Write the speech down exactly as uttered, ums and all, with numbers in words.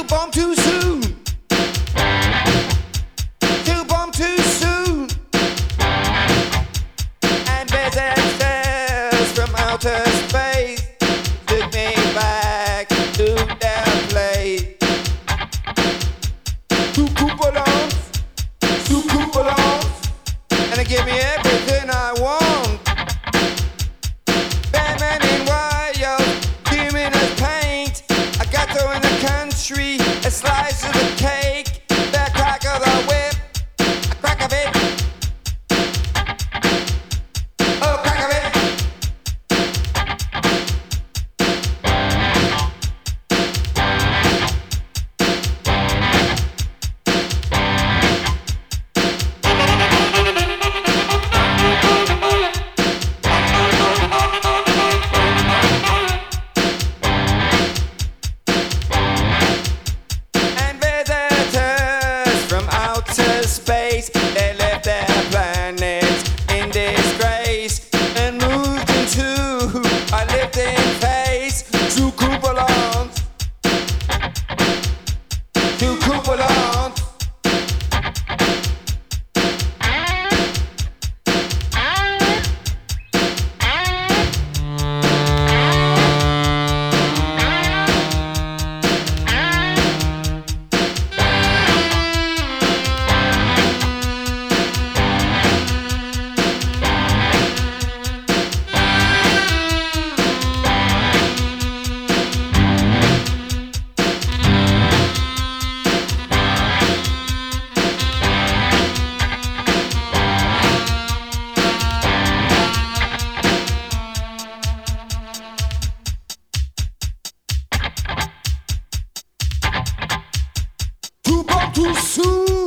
born too soon. Too born too soon. And visitors from outer space took me back to their place. Two coupons, two coupons, and they give me everything I want. Batman in wire, human as paint. I got to in the country, a slice of the cake, the crack of the whip, a crack of it. Oh, crack of it. And visitors from outer space, they left their planets in disgrace and moved into a lifting face. Two coupons, two coupons. Too born too soon.